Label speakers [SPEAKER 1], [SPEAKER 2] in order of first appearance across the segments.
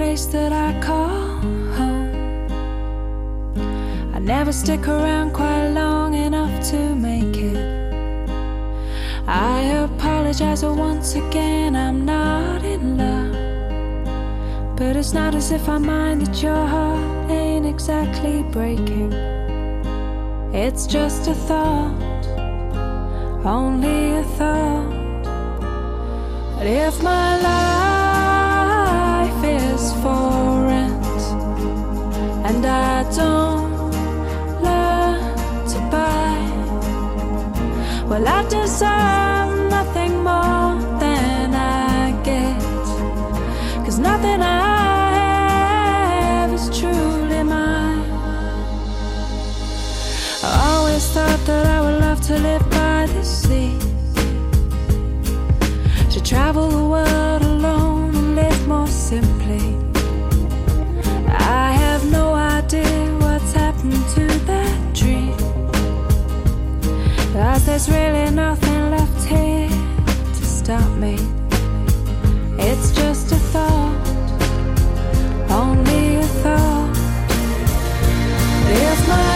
[SPEAKER 1] place that I call home. I never stick around quite long enough to make it. I apologize once again, I'm not in love. But it's not as if I mind that your heart ain't exactly breaking. It's just a thought, only a thought. But if my life is for rent and I don't learn to buy, well, I deserve nothing more than I get. 'Cause nothing I have is truly mine. I always thought that I would love to live by the sea, to travel the world alone and live more simply. I have no idea what's happened to that dream, 'cause there's really nothing left here to stop me. It's just a thought, only a thought. If my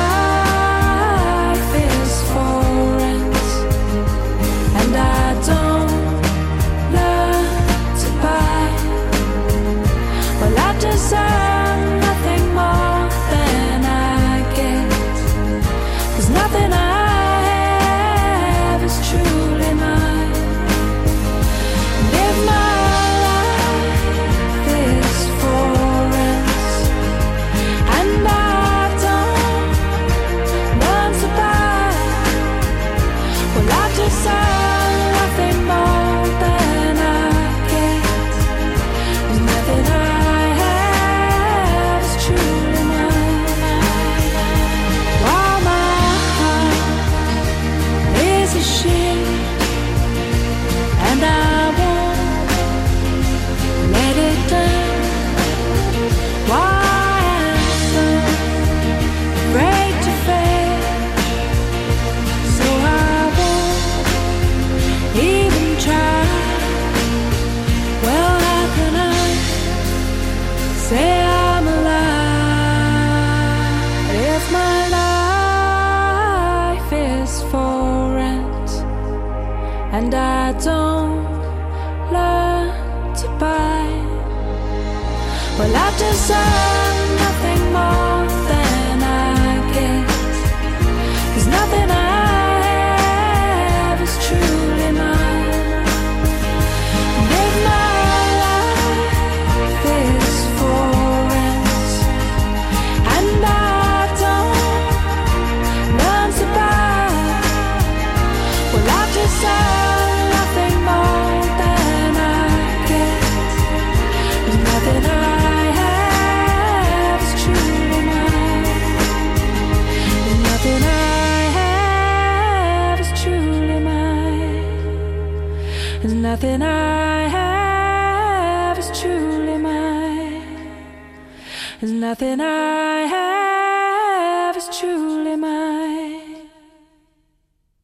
[SPEAKER 1] life is for rent and I don't learn to buy, well, I deserve nothing more than I get. 'Cause nothing I have is truly mine. And if my and I don't learn to buy, well, I deserve nothing more than I get. 'Cause nothing I have is truly mine. And if my life is for rent and I don't learn to buy, well, I deserve nothing I have is truly mine. There's nothing I have is truly mine.